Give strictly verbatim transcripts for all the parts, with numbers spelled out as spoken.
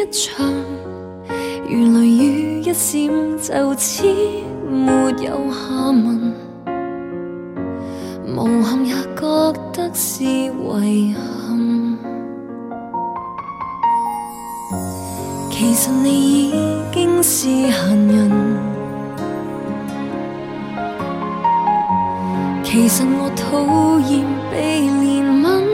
一場，如雷雨一閃，就此沒有下文。無憾也覺得是遺憾。其實你已經是閒人，其實我討厭被憐憫，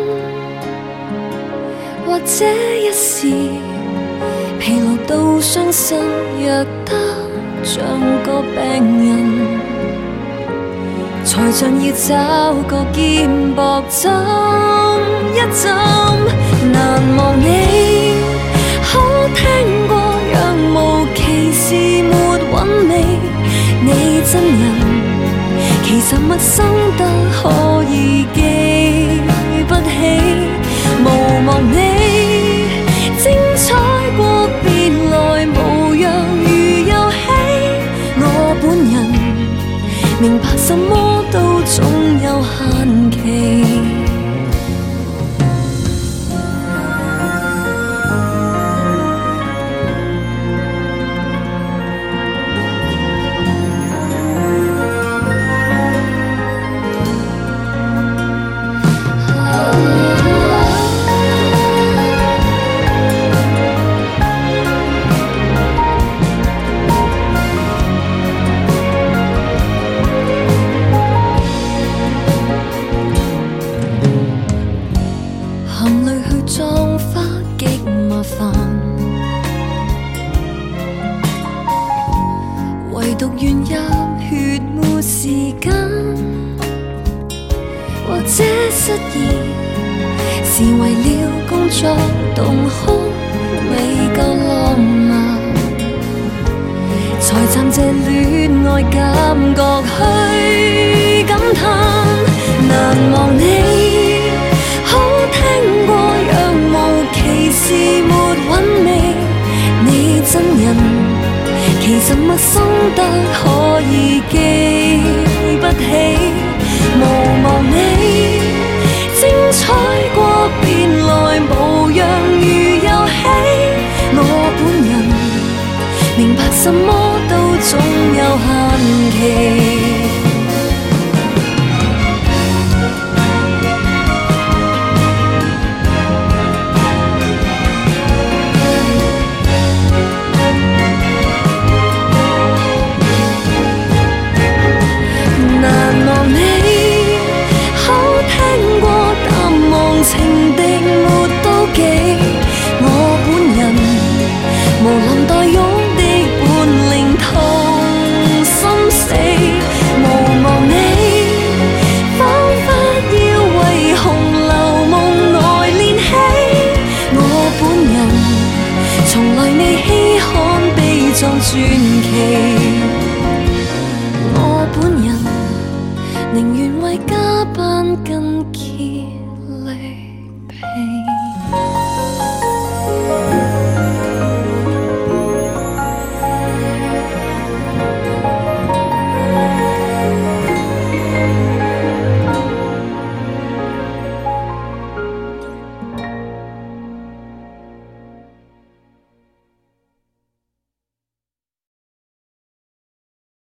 或者一時疲勞到傷身，弱得像個病人，才像要找個肩膊枕一枕。難忘你，可聽過若無其事沒韻味，你真人其實陌生得可以記不起。無望你精彩過別來無恙如遊戲，我本人明白什麼都總有限期。唯獨願入血沒時間，或者失意是為了工作動哭未夠浪漫，才暫借戀愛感覺去感嘆。難忘你，可聽過若無其事沒韻味，你真人其實陌生得可以記不起。無望你精彩過別來無恙如遊戲，我本人明白什麼都總有限期。情敵沒妒忌，我本人無能代擁的本領痛心死。無望你彷彿要為紅樓夢來練起，我本人從來未稀罕悲壯傳奇。我本人寧願為加班跟